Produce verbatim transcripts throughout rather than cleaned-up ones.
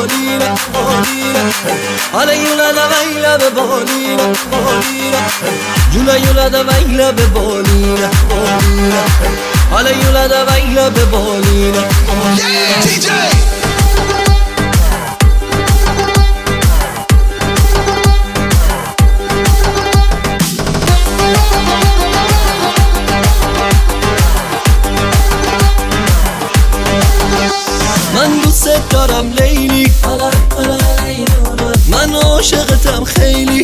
بالینه بالینه حالا یولا دا ویلا به بالینه بالینه جولا یولا دا ویلا به بالینه بالینه حالا یولا دا ویلا به بالینه بالینه من دوست دارم لیلی من عاشقتم خیلی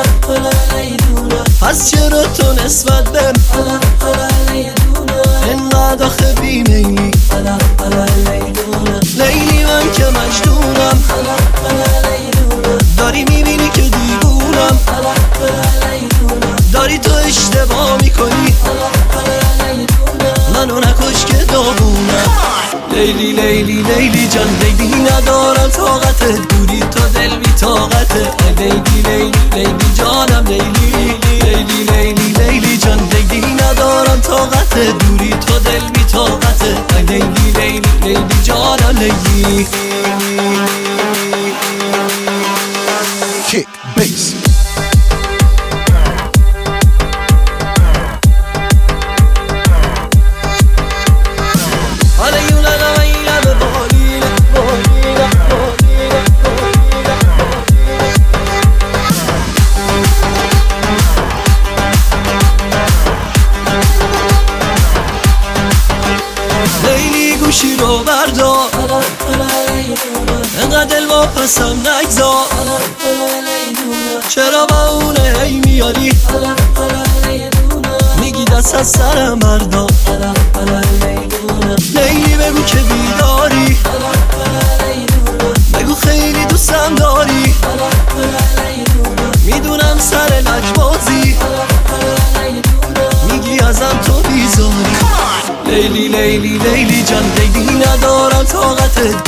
پس چرا تو نسبت بهم انقدر آخه بیمیلی لیلی من که مجنونم داری میبینی که دیوونم داری تو اشتباه میکنی منو نکش که داغونم لیلی لیلی لیلی جان لیلی ندارم طاقتت دوری تو دل بی طاقته لیلی لیلی لیلی جانم لیلی لیلی لیلی لیلی جان لیلی ندارم طاقتت دوری تو دل بی طاقته لیلی لیلی لیلی جانم لیلی Kick, bass. گوشی رو بردار انقدر دل واپسم نگذار چرا با اونه هی میاری میگی دست از سرم بردار لیلی بگو که بیداری بگو خیلی دوستم داری میدونم سر لجبازی میگی ازم تو بیزاری لیلی لیلی لیلی جان لیلی ندارم طاقتت